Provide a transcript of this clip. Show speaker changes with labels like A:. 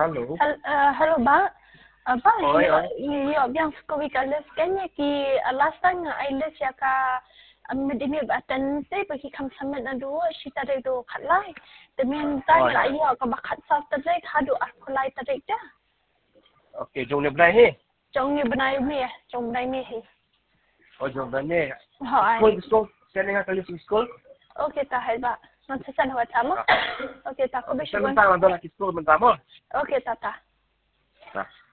A: Halo.
B: Halo bang. Bang,
A: Oi, oi.
B: yo biang skowi kalas kanya ki last time nga ay les ya ka medimi batan te bagi kam samet na do si tare do khatlai. Demen tai
A: Oi,
B: la
A: oi.
B: yo ka bakhat sa tare khadu akulai tare da.
A: Okey, jom ni benai ni.
B: Chong ni benai mi ya, chong benai mi hi.
A: Oh, jom benai ni.
B: Hai.
A: School. Saya dengan kali school.
B: Okay ta hai ba. Man sa san wa ta mo. Okay ta ko be shi
A: Saya mentang lah, dah lagi school mentang mo.
B: Okay ta ta.
A: Nah.